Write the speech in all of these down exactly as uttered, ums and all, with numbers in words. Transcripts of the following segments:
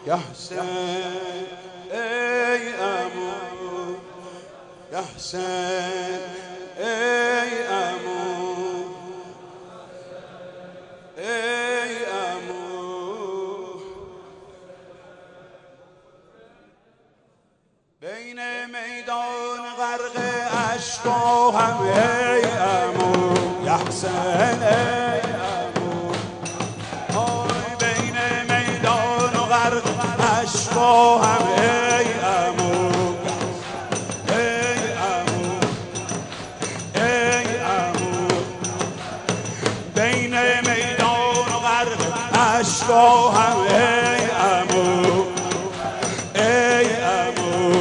یا حسین ای عمو، یا حسین ای عمو، ای عمو. بین میدان غرق اشک و هم ای عمو، یا حسین ای عمو. آی بین میدان و غرق اشک و هم ای عمو، ای عمو، ای عمو. بین میدان و غرق اشک و هم ای عمو، ای عمو.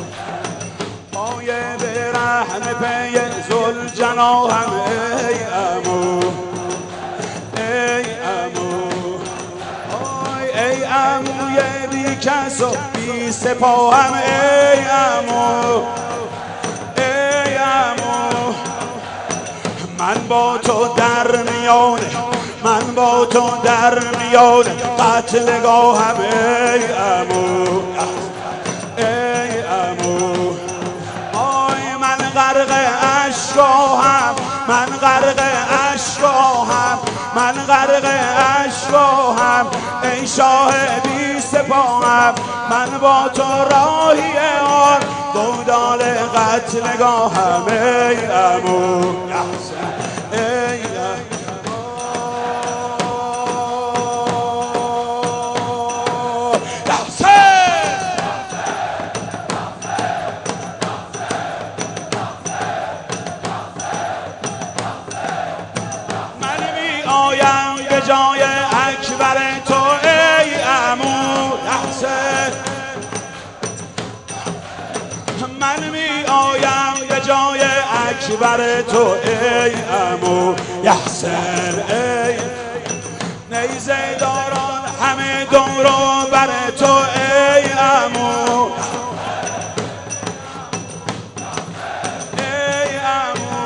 پای برهنه پی ذوالجناحم ای عمو، ای عمو. آی ای عموی بی کس و بی سپاهم ای عمو، ای عمو. من با تو در میانه، من با تو در میانه قتلگاهم ای عمو، ای عمو. آی من غرق اشکاهم، من غرق اشکاهم، من غرق اشکاهم ای شاه بی سپاهم. من با تو راهی آن دودال قتلگاهم ای عمو، ای به جای اکبر تو ای عمو، حسین. من می آیم به جای اکبر تو ای عمو، حسین ای. نیزه داران همه دور و بر تو ای عمو، ای عمو.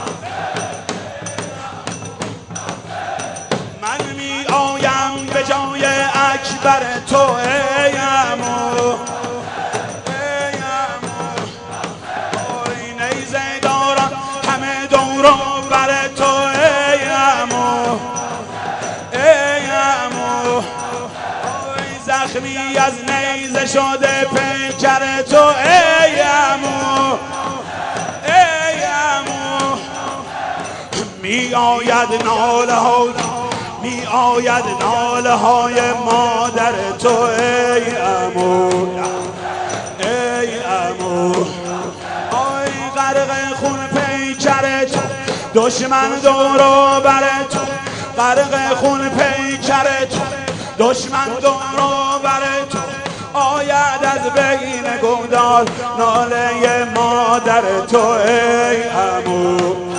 من می آیم به جای اکبر تو ای عمو، ای عمو. آی نیزه داران همه دور و بر تو ای عمو، ای عمو. آی زخمی از نیزه شده پیکر تو ای عمو، ای عمو. می آید ناله ها، می آید ناله های مادر تو ای عمو، ای عمو. آی غرق خون پیکر تو دشمن دور و بر تو، غرق خون پیکر تو دشمن دور و بر تو. آید از بین گودال ناله مادر تو ای عمو،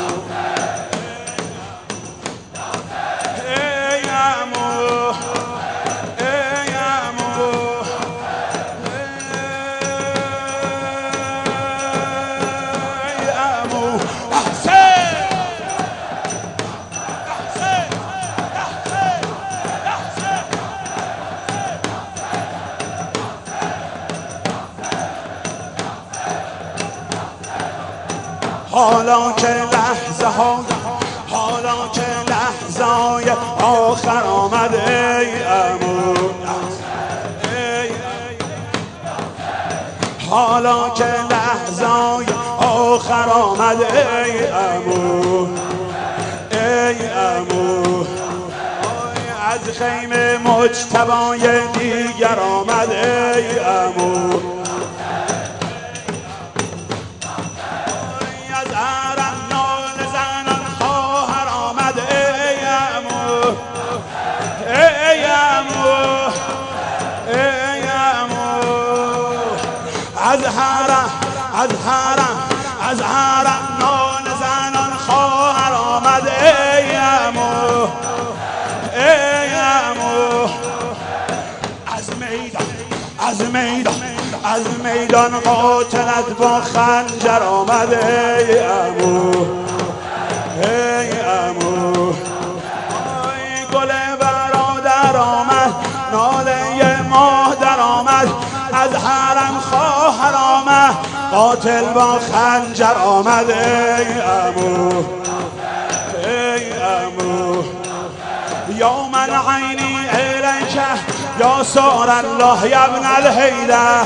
حالا که لحظه ها، حالا که لحظه های آخر آمد ای عمو، ای. حالا که لحظه های آخر آمد ای عمو، ای عمو. از خیمه مجتبای دیگر آمد ای عمو، از حرم، از حرم، از حرم نان زنان خواهر آمد ای عمو، ای عمو. از میدان، از میدان، از میدان قاتلت با خنجر آمد ای عمو، ای عمو. ای گل برادر آمد ناله مادر قاتل با خنجر آمد ای عمو ای عمو یا من عینی الیک یا سار الله یا ابن الهیده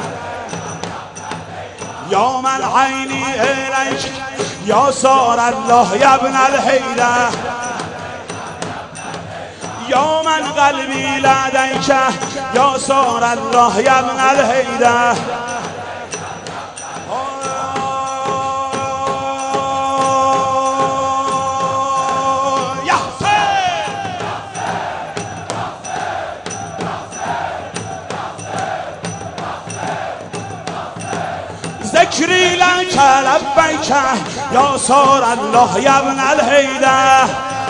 یا من عینی الیک یا سار الله یا ابن الهیده یا من قلبی لدیک یا سار الله یا ابن الهیده ذکری لک لبیک یا سار الله یا ابن الهیده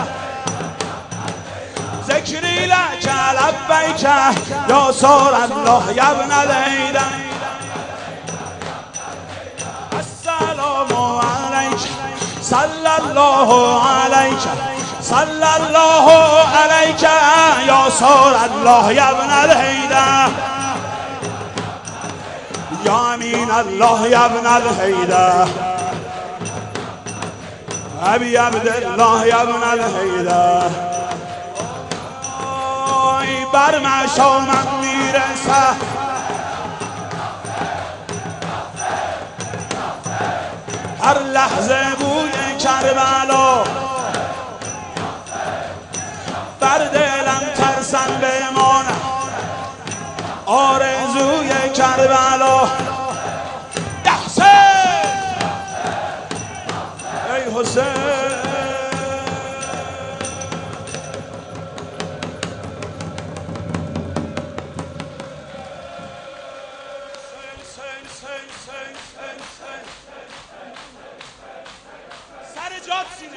ذکری لک لبیک یا سار الله یا ابن الهیده السلام علیک صلی الله علیک صلی الله علیک یا سار الله یا ابن الهیده یا امین الله یا ابن الهیده ابی عبدالله یا ابن الهیده بر مشامم میرسه هر لحظه بوی کربلا بر دلم ترسم بمانه آرزوی کربلا حسین ای حسین سر جات سینه